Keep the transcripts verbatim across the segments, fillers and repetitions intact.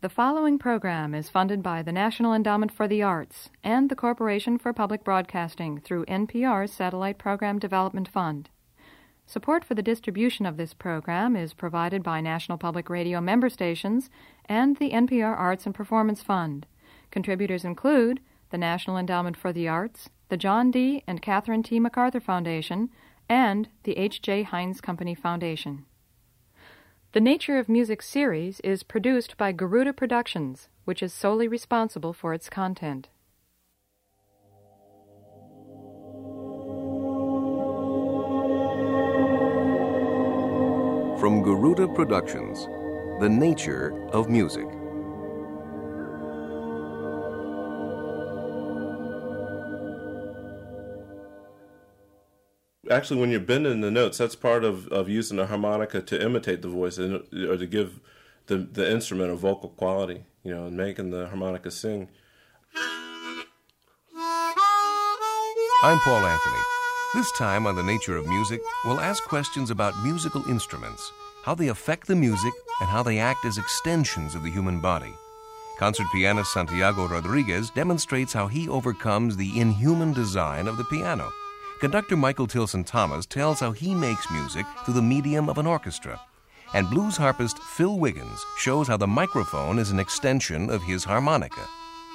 The following program is funded by the National Endowment for the Arts and the Corporation for Public Broadcasting through N P R's Satellite Program Development Fund. Support for the distribution of this program is provided by National Public Radio member stations and the N P R Arts and Performance Fund. Contributors include the National Endowment for the Arts, the John D. and Catherine T. MacArthur Foundation, and the H J. Heinz Company Foundation. The Nature of Music series is produced by Garuda Productions, which is solely responsible for its content. From Garuda Productions, The Nature of Music. Actually, when you're bending the notes, that's part of, of using a harmonica to imitate the voice and, or to give the, the instrument a vocal quality, you know, and making the harmonica sing. I'm Paul Anthony. This time on The Nature of Music, we'll ask questions about musical instruments, how they affect the music, and how they act as extensions of the human body. Concert pianist Santiago Rodriguez demonstrates how he overcomes the inhuman design of the piano. Conductor Michael Tilson Thomas tells how he makes music through the medium of an orchestra. And blues harpist Phil Wiggins shows how the microphone is an extension of his harmonica.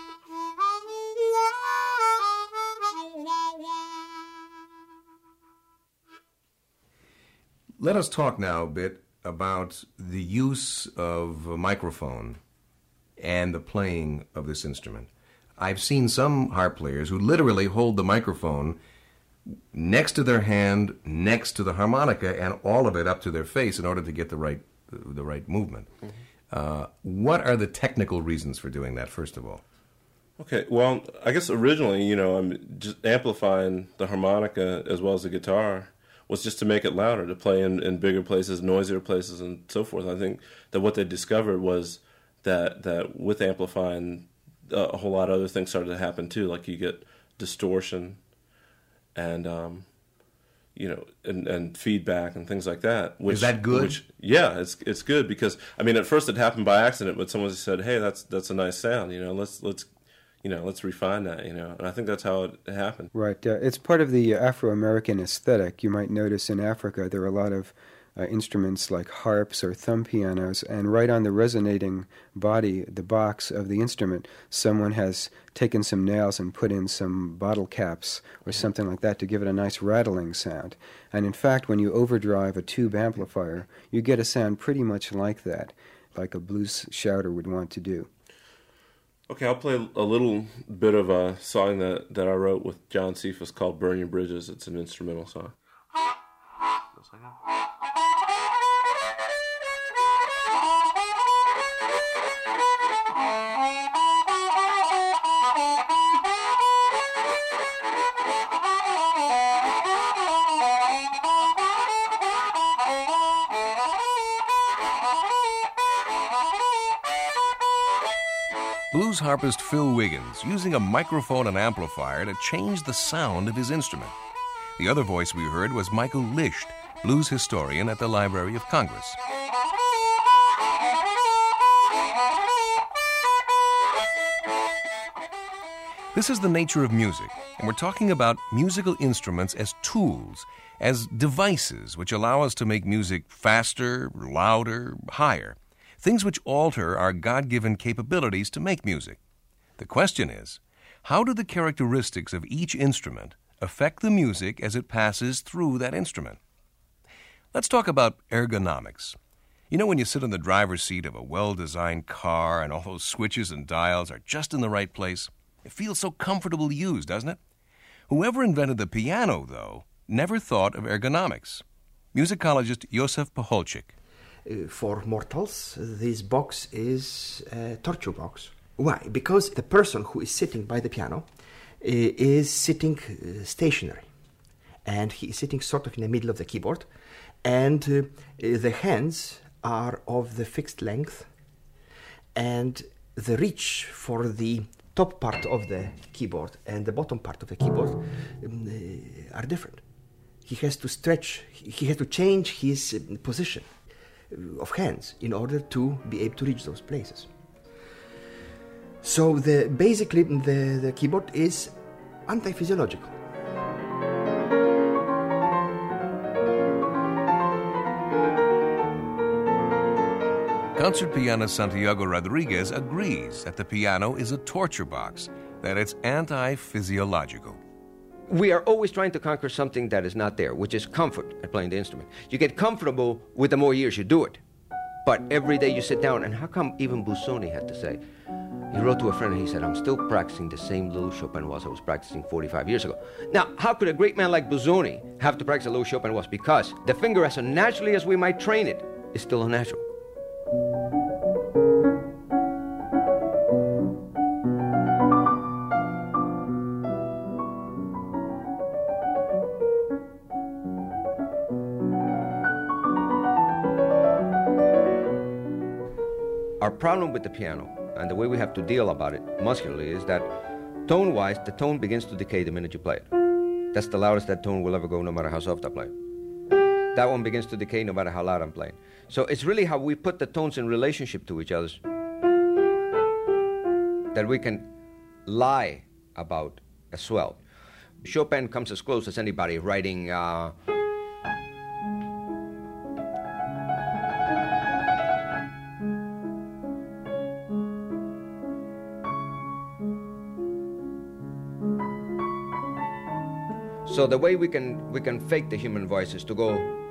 Let us talk now a bit about the use of a microphone and the playing of this instrument. I've seen some harp players who literally hold the microphone next to their hand, next to the harmonica, and all of it up to their face in order to get the right the right movement. Mm-hmm. Uh, what are the technical reasons for doing that, first of all? Okay, well, I guess originally, you know, I'm just amplifying the harmonica as well as the guitar was just to make it louder, to play in, in bigger places, noisier places, and so forth. I think that what they discovered was that that with amplifying, uh, a whole lot of other things started to happen too, like you get distortion, and um, you know, and, and feedback and things like that. Which, Is that good? Which, yeah, it's it's good because I mean, at first it happened by accident, but someone said, "Hey, that's that's a nice sound. You know, let's let's you know let's refine that." You know, and I think that's how it happened. Right. Uh, it's part of the Afro-American aesthetic. You might notice in Africa there are a lot of uh, instruments like harps or thumb pianos, and right on the resonating body, the box of the instrument, someone has taken some nails and put in some bottle caps or something like that to give it a nice rattling sound. And in fact, when you overdrive a tube amplifier, you get a sound pretty much like that, like a blues shouter would want to do. Okay, I'll play a little bit of a song that, that I wrote with John Cephas called Burn Your Bridges. It's an instrumental song. Just like that. Blues harpist Phil Wiggins using a microphone and amplifier to change the sound of his instrument. The other voice we heard was Michael Lisht, blues historian at the Library of Congress. This is The Nature of Music, and we're talking about musical instruments as tools, as devices which allow us to make music faster, louder, higher. Things which alter our God-given capabilities to make music. The question is, how do the characteristics of each instrument affect the music as it passes through that instrument? Let's talk about ergonomics. You know when you sit in the driver's seat of a well-designed car and all those switches and dials are just in the right place? It feels so comfortable to use, doesn't it? Whoever invented the piano, though, never thought of ergonomics. Musicologist Josef Pocholczyk. Uh, for mortals, this box is a torture box. Why? Because the person who is sitting by the piano uh, is sitting uh, stationary, and he is sitting sort of in the middle of the keyboard, and uh, the hands are of the fixed length, and the reach for the top part of the keyboard and the bottom part of the keyboard um, uh, are different. He has to stretch, he has to change his uh, position of hands in order to be able to reach those places. So the basically the, the keyboard is anti-physiological. Concert pianist Santiago Rodriguez agrees that the piano is a torture box, that it's anti-physiological. We are always trying to conquer something that is not there, which is comfort at playing the instrument. You get comfortable with the more years you do it. But every day you sit down, and how come even Busoni had to say, he wrote to a friend and he said, I'm still practicing the same little Chopin was I was practicing forty-five years ago. Now, how could a great man like Busoni have to practice a little Chopin was? Because the finger, as unnaturally as we might train it, is still unnatural. Our problem with the piano, and the way we have to deal about it muscularly, is that tone-wise, the tone begins to decay the minute you play it. That's the loudest that tone will ever go, no matter how soft I play it. That one begins to decay no matter how loud I'm playing. So it's really how we put the tones in relationship to each other that we can lie about a swell. Chopin comes as close as anybody writing... Uh, So the way we can we can fake the human voice is to go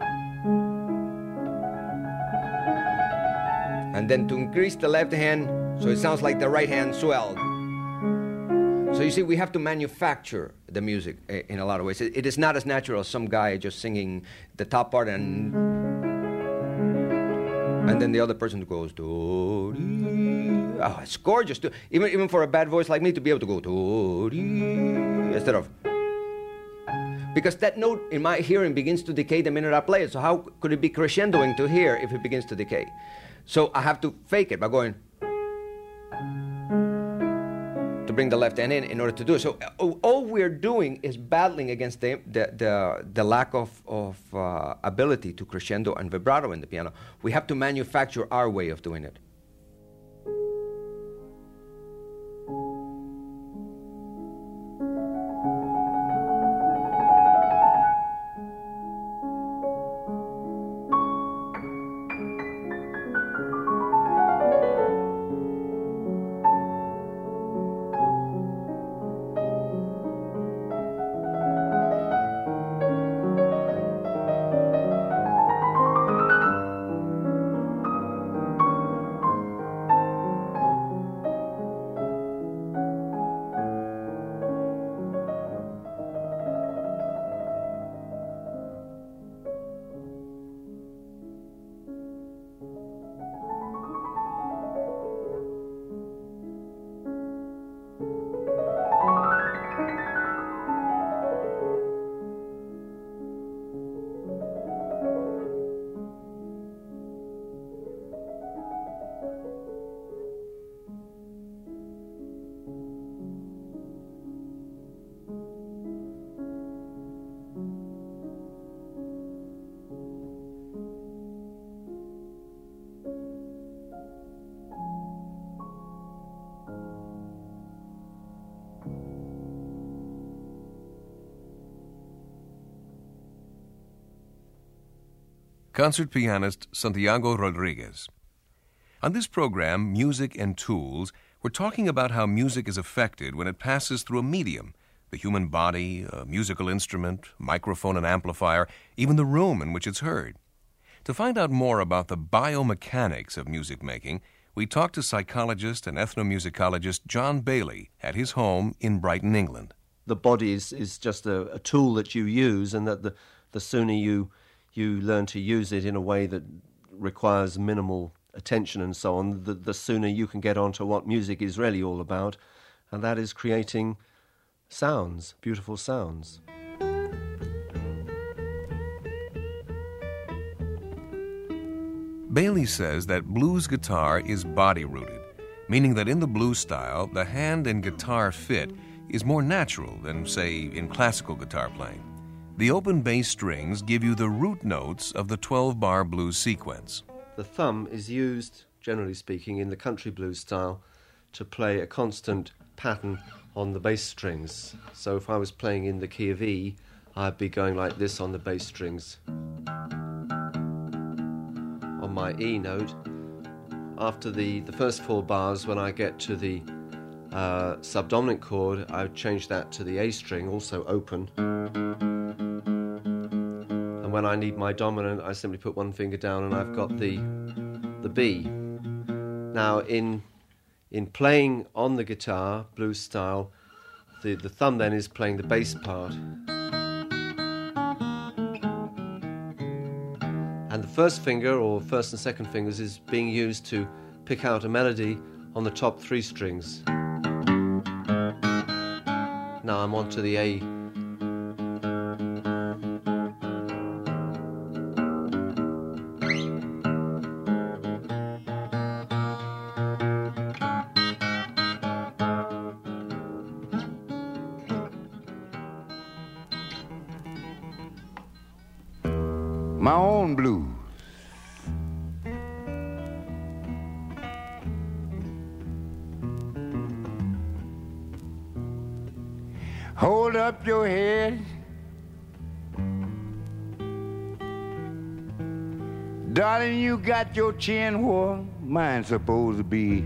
and then to increase the left hand so it sounds like the right hand swelled. So you see, we have to manufacture the music in a lot of ways. It, it is not as natural as some guy just singing the top part and and then the other person goes do dee. Oh, it's gorgeous too. Even even for a bad voice like me to be able to go do dee instead of. Because that note in my hearing begins to decay the minute I play it. So how could it be crescendoing to hear if it begins to decay? So I have to fake it by going to bring the left hand in in order to do it. So all we're doing is battling against the the the, the lack of, of uh, ability to crescendo and vibrato in the piano. We have to manufacture our way of doing it. Concert pianist Santiago Rodriguez. On this program, Music and Tools, we're talking about how music is affected when it passes through a medium, the human body, a musical instrument, microphone and amplifier, even the room in which it's heard. To find out more about the biomechanics of music making, we talked to psychologist and ethnomusicologist John Bailey at his home in Brighton, England. The body is, is just a, a tool that you use, and that the, the sooner you you learn to use it in a way that requires minimal attention and so on, the, the sooner you can get on to what music is really all about, and that is creating sounds, beautiful sounds. Bailey says that blues guitar is body-rooted, meaning that in the blues style, the hand and guitar fit is more natural than, say, in classical guitar playing. The open bass strings give you the root notes of the twelve-bar blues sequence. The thumb is used, generally speaking, in the country blues style to play a constant pattern on the bass strings. So if I was playing in the key of E, I'd be going like this on the bass strings. On my E note, after the, the first four bars, when I get to the uh, subdominant chord, I would change that to the A string, also open. And when I need my dominant, I simply put one finger down and I've got the, the B. Now, in, in playing on the guitar, blues style, the, the thumb then is playing the bass part. And the first finger, or first and second fingers, is being used to pick out a melody on the top three strings. Now I'm on to the A. My own blues. Hold up your head. Darling, you got your chin where mine's supposed to be.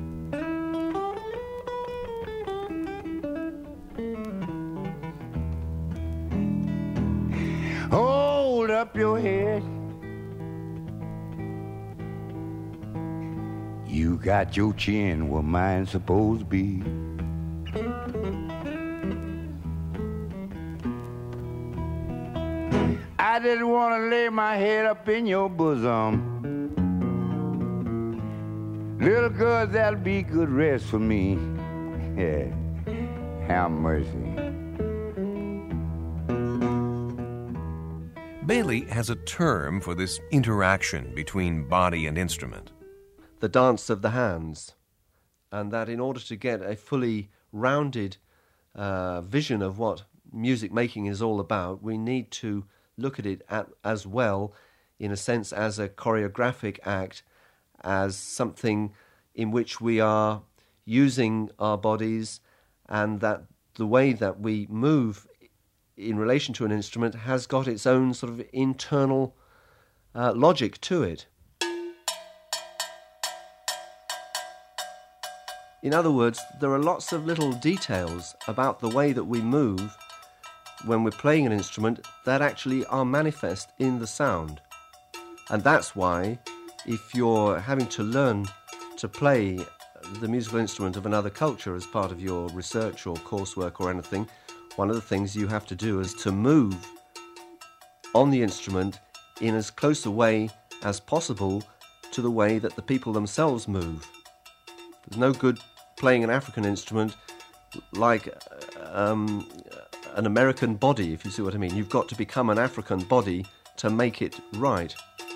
Hold up your head. You got your chin where mine's supposed to be. I just want to lay my head up in your bosom. Little girl, that'll be good rest for me. Yeah, have mercy. Bailey has a term for this interaction between body and instrument. The dance of the hands. And that in order to get a fully rounded uh, vision of what music making is all about, we need to look at it at, as well, in a sense, as a choreographic act, as something in which we are using our bodies, and that the way that we move in relation to an instrument has got its own sort of internal uh, logic to it. In other words, there are lots of little details about the way that we move when we're playing an instrument that actually are manifest in the sound. And that's why, if you're having to learn to play the musical instrument of another culture as part of your research or coursework or anything, one of the things you have to do is to move on the instrument in as close a way as possible to the way that the people themselves move. There's no good playing an African instrument like um, an American body, if you see what I mean. You've got to become an African body to make it right.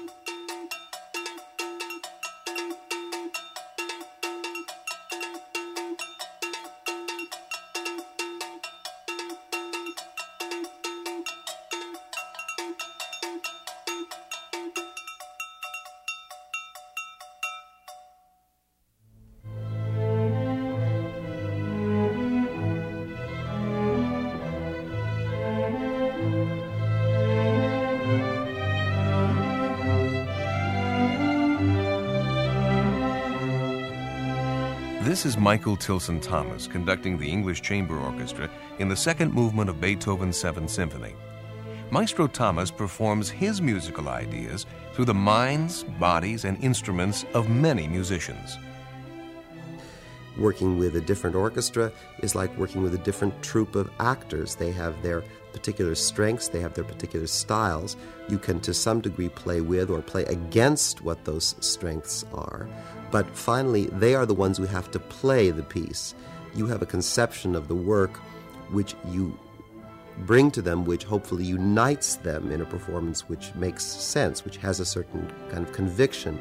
This is Michael Tilson Thomas conducting the English Chamber Orchestra in the second movement of Beethoven's Seventh Symphony. Maestro Thomas performs his musical ideas through the minds, bodies, and instruments of many musicians. Working with a different orchestra is like working with a different troupe of actors. They have their particular strengths, they have their particular styles. You can to some degree play with or play against what those strengths are. But finally, they are the ones who have to play the piece. You have a conception of the work which you bring to them, which hopefully unites them in a performance which makes sense, which has a certain kind of conviction.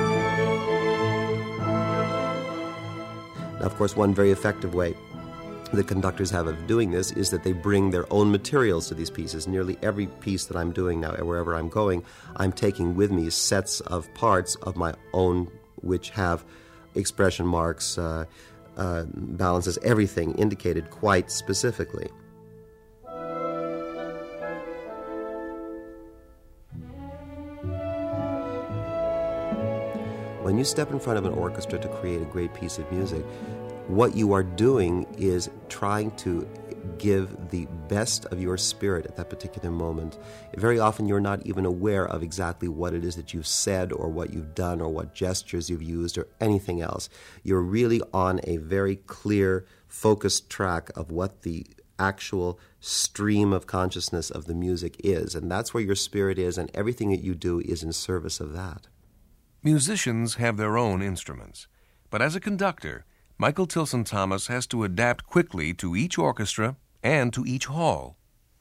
Now, of course, one very effective way the conductors have of doing this is that they bring their own materials to these pieces. Nearly every piece that I'm doing now, wherever I'm going, I'm taking with me sets of parts of my own which have expression marks, uh, uh, balances, everything indicated quite specifically. When you step in front of an orchestra to create a great piece of music, what you are doing is trying to give the best of your spirit at that particular moment. Very often you're not even aware of exactly what it is that you've said or what you've done or what gestures you've used or anything else. You're really on a very clear, focused track of what the actual stream of consciousness of the music is, and that's where your spirit is, and everything that you do is in service of that. Musicians have their own instruments, but as a conductor, Michael Tilson Thomas has to adapt quickly to each orchestra and to each hall.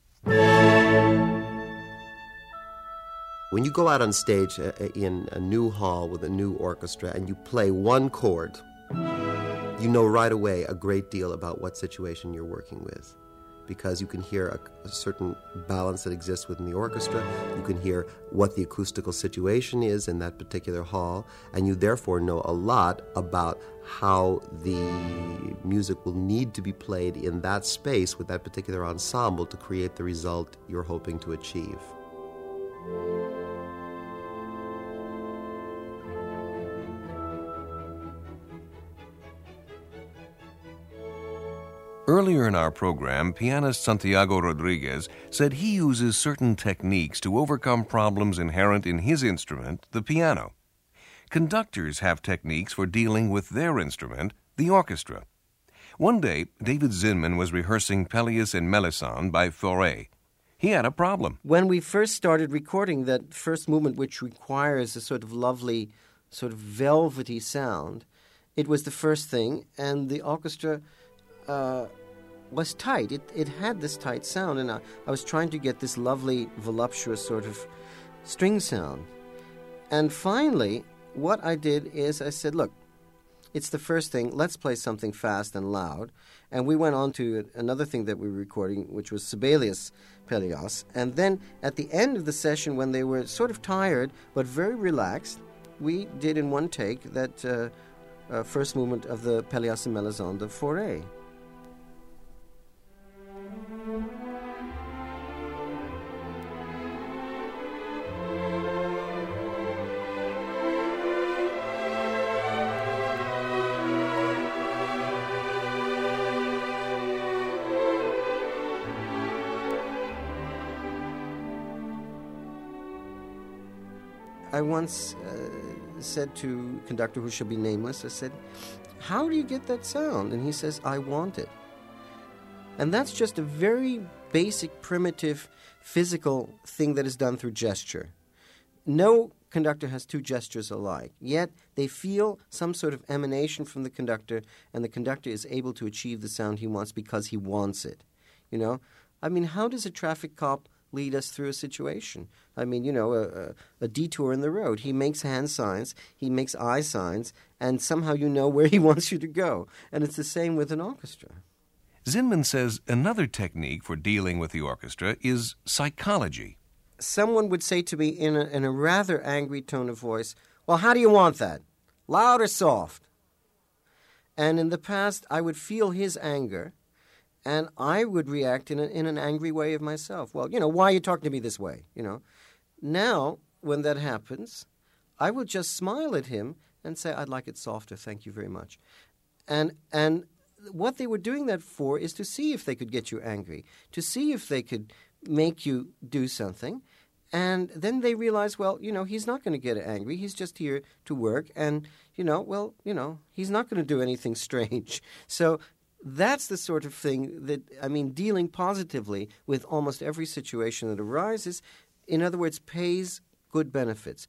When you go out on stage in a new hall with a new orchestra and you play one chord, you know right away a great deal about what situation you're working with, because you can hear a, a certain balance that exists within the orchestra, you can hear what the acoustical situation is in that particular hall, and you therefore know a lot about how the music will need to be played in that space with that particular ensemble to create the result you're hoping to achieve. Earlier in our program, pianist Santiago Rodriguez said he uses certain techniques to overcome problems inherent in his instrument, the piano. Conductors have techniques for dealing with their instrument, the orchestra. One day, David Zinman was rehearsing Pelléas and Melisande by Fauré. He had a problem. When we first started recording that first movement, which requires a sort of lovely, sort of velvety sound, it was the first thing, and the orchestra uh, was tight. It, it had this tight sound, and I, I was trying to get this lovely, voluptuous sort of string sound. And finally, what I did is I said, look, it's the first thing, let's play something fast and loud. And we went on to another thing that we were recording, which was Sibelius Pelléas. And then at the end of the session, when they were sort of tired but very relaxed, we did in one take that uh, uh, first movement of the Pelléas and Melisande of Fauré. I once uh, said to a conductor who shall be nameless, I said, how do you get that sound? And he says, I want it. And that's just a very basic, primitive, physical thing that is done through gesture. No conductor has two gestures alike, yet they feel some sort of emanation from the conductor, and the conductor is able to achieve the sound he wants because he wants it. You know, I mean, how does a traffic cop lead us through a situation? I mean, you know, a, a, a detour in the road. He makes hand signs, he makes eye signs, and somehow you know where he wants you to go. And it's the same with an orchestra. Zinman says another technique for dealing with the orchestra is psychology. Someone would say to me in a, in a rather angry tone of voice, well, how do you want that? Loud or soft? And in the past, I would feel his anger, and I would react in, a, in an angry way of myself. Well, you know, why are you talking to me this way? You know, now, when that happens, I will just smile at him and say, I'd like it softer, thank you very much. And and what they were doing that for is to see if they could get you angry, to see if they could make you do something. And then they realize, well, you know, he's not going to get angry. He's just here to work. And, you know, well, you know, he's not going to do anything strange. So that's the sort of thing that, I mean, dealing positively with almost every situation that arises, in other words, pays good benefits.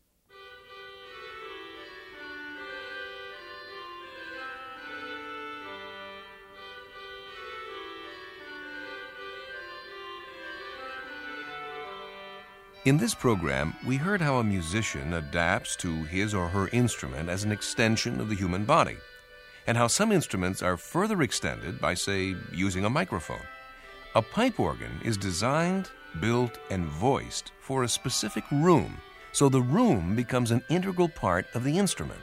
In this program, we heard how a musician adapts to his or her instrument as an extension of the human body. and how some instruments are further extended by, say, using a microphone. A pipe organ is designed, built, and voiced for a specific room, so the room becomes an integral part of the instrument.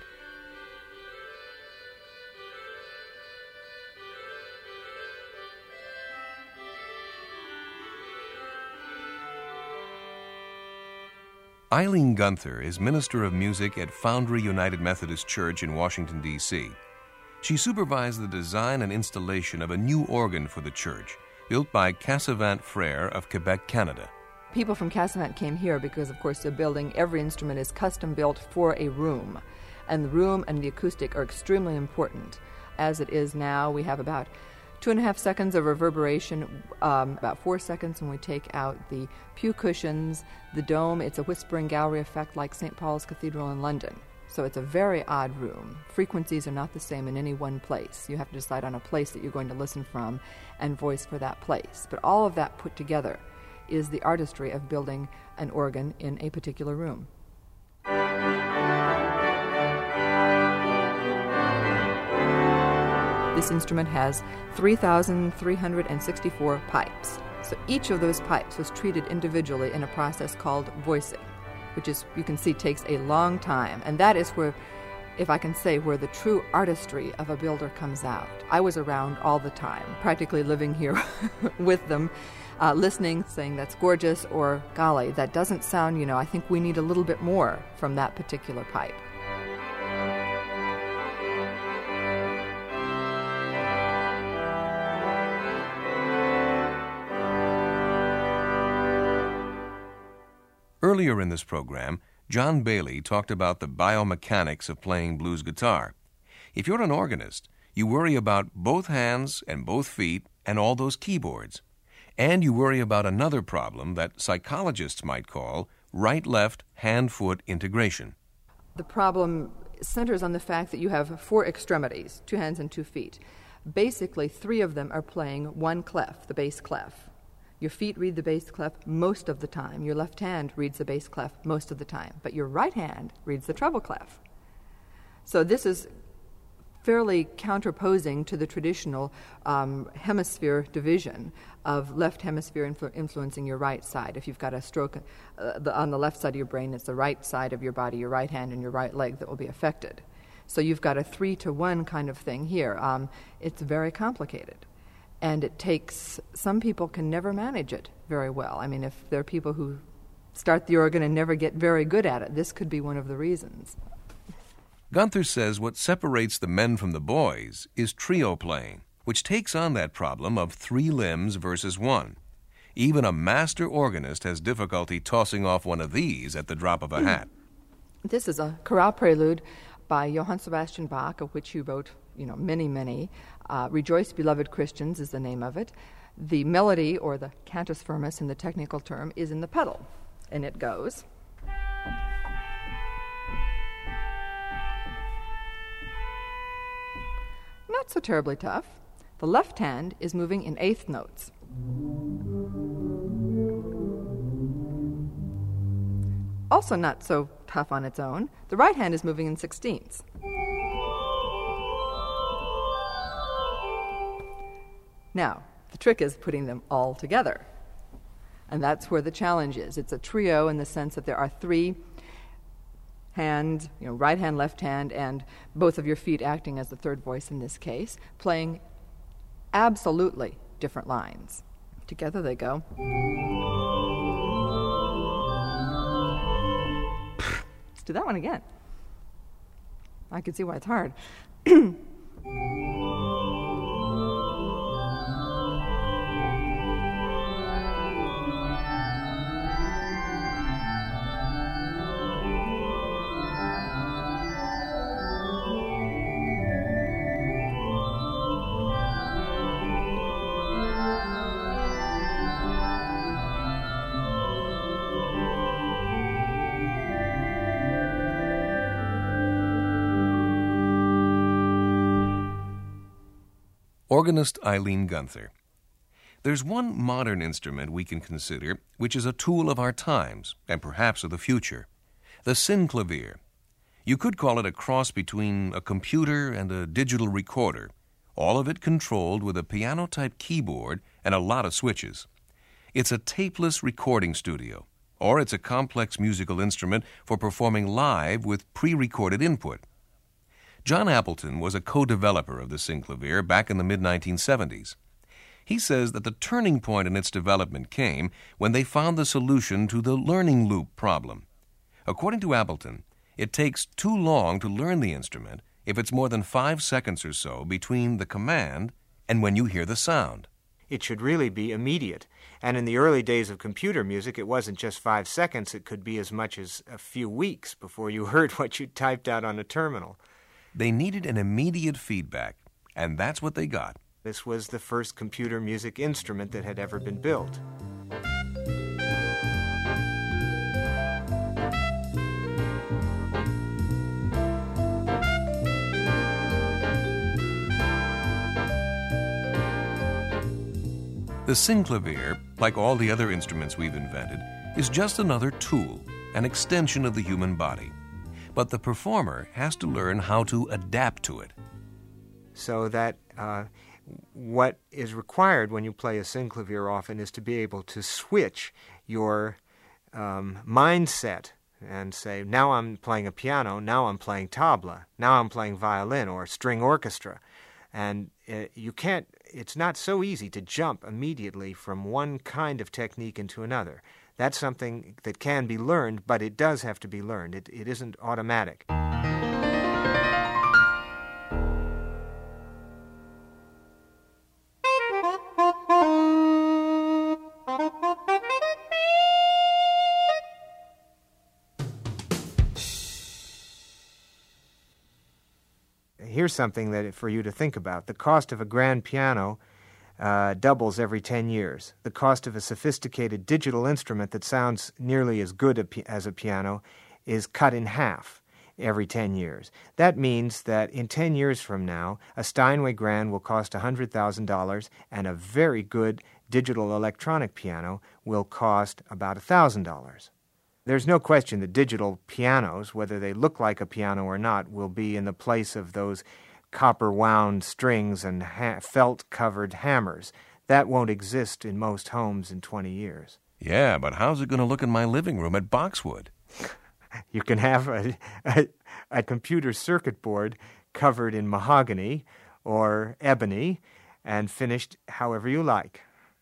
Eileen Gunther is Minister of Music at Foundry United Methodist Church in Washington, D C She supervised the design and installation of a new organ for the church, built by Cassavant Frere of Quebec, Canada. People from Cassavant came here because, of course, they're building, every instrument is custom built for a room. And the room and the acoustic are extremely important. As it is now, we have about two and a half seconds of reverberation, um, about four seconds when we take out the pew cushions, the dome. It's a whispering gallery effect like Saint Paul's Cathedral in London. So it's a very odd room. Frequencies are not the same in any one place. You have to decide on a place that you're going to listen from and voice for that place. But all of that put together is the artistry of building an organ in a particular room. This instrument has three thousand three hundred sixty-four pipes. So each of those pipes was treated individually in a process called voicing, which is, you can see, takes a long time. And that is where, if I can say, where the true artistry of a builder comes out. I was around all the time, practically living here with them, uh, listening, saying, that's gorgeous, or golly, that doesn't sound, you know, I think we need a little bit more from that particular pipe. Earlier in this program, John Bailey talked about the biomechanics of playing blues guitar. If you're an organist, you worry about both hands and both feet and all those keyboards. And you worry about another problem that psychologists might call right-left hand-foot integration. The problem centers on the fact that you have four extremities, two hands and two feet. Basically, three of them are playing one clef, the bass clef. Your feet read the bass clef most of the time. Your left hand reads the bass clef most of the time. But your right hand reads the treble clef. So this is fairly counterposing to the traditional um, hemisphere division of left hemisphere influ- influencing your right side. If you've got a stroke uh, the, on the left side of your brain, it's the right side of your body, your right hand and your right leg that will be affected. So you've got a three to one kind of thing here. Um, it's very complicated. And it takes, some people can never manage it very well. I mean, if there are people who start the organ and never get very good at it, this could be one of the reasons. Gunther says what separates the men from the boys is trio playing, which takes on that problem of three limbs versus one. Even a master organist has difficulty tossing off one of these at the drop of a hat. This is a chorale prelude by Johann Sebastian Bach, of which he wrote, you know, many, many. Uh, Rejoice, Beloved Christians is the name of it. The melody, or the cantus firmus in the technical term, is in the pedal, and it goes. Not so terribly tough. The left hand is moving in eighth notes. Also not so tough on its own. The right hand is moving in sixteenths. Now, the trick is putting them all together. And that's where the challenge is. It's a trio in the sense that there are three hand, you know, right hand, left hand, and both of your feet acting as the third voice in this case, playing absolutely different lines. Together they go. Let's do that one again. I can see why it's hard. Organist Eileen Gunther. There's one modern instrument we can consider which is a tool of our times and perhaps of the future, the synclavier. You could call it a cross between a computer and a digital recorder, all of it controlled with a piano-type keyboard and a lot of switches. It's a tapeless recording studio, or it's a complex musical instrument for performing live with pre-recorded input. John Appleton was a co-developer of the synclavier back in the mid nineteen seventies. He says that the turning point in its development came when they found the solution to the learning loop problem. According to Appleton, it takes too long to learn the instrument if it's more than five seconds or so between the command and when you hear the sound. It should really be immediate. And in the early days of computer music, it wasn't just five seconds. It could be as much as a few weeks before you heard what you typed out on a terminal. They needed an immediate feedback, and that's what they got. This was the first computer music instrument that had ever been built. The synclavier, like all the other instruments we've invented, is just another tool, an extension of the human body. But the performer has to learn how to adapt to it. So that uh, what is required when you play a synclavier often is to be able to switch your um, mindset and say, now I'm playing a piano, now I'm playing tabla, now I'm playing violin or string orchestra. And uh, you can't, it's not so easy to jump immediately from one kind of technique into another. That's something that can be learned, but it does have to be learned. It, it isn't automatic. Here's something that for you to think about. The cost of a grand piano uh, doubles every ten years. The cost of a sophisticated digital instrument that sounds nearly as good as a piano is cut in half every ten years. That means that in ten years from now, a Steinway Grand will cost one hundred thousand dollars and a very good digital electronic piano will cost about one thousand dollars. There's no question that digital pianos, whether they look like a piano or not, will be in the place of those copper-wound strings and ha- felt-covered hammers. That won't exist in most homes in twenty years. Yeah, but how's it going to look in my living room at Boxwood? You can have a, a, a computer circuit board covered in mahogany or ebony and finished however you like.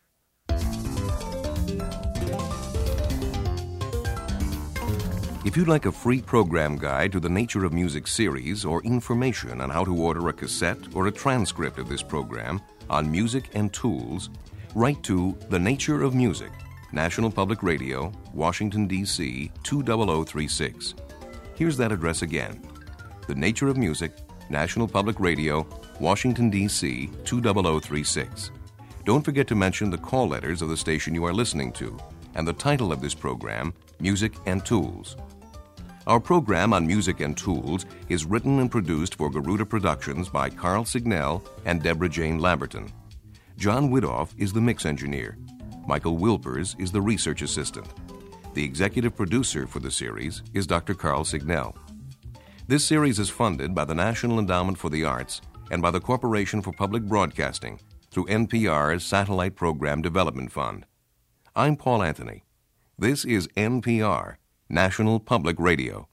If you'd like a free program guide to the Nature of Music series or information on how to order a cassette or a transcript of this program on music and tools, write to The Nature of Music, National Public Radio, Washington, D C two zero zero three six. Here's that address again. The Nature of Music, National Public Radio, Washington, D C two zero zero three six. Don't forget to mention the call letters of the station you are listening to and the title of this program, Music and Tools. Our program on music and tools is written and produced for Garuda Productions by Carl Signell and Deborah Jane Lamberton. John Widoff is the mix engineer. Michael Wilpers is the research assistant. The executive producer for the series is Doctor Carl Signell. This series is funded by the National Endowment for the Arts and by the Corporation for Public Broadcasting through N P R's Satellite Program Development Fund. I'm Paul Anthony. This is N P R, National Public Radio.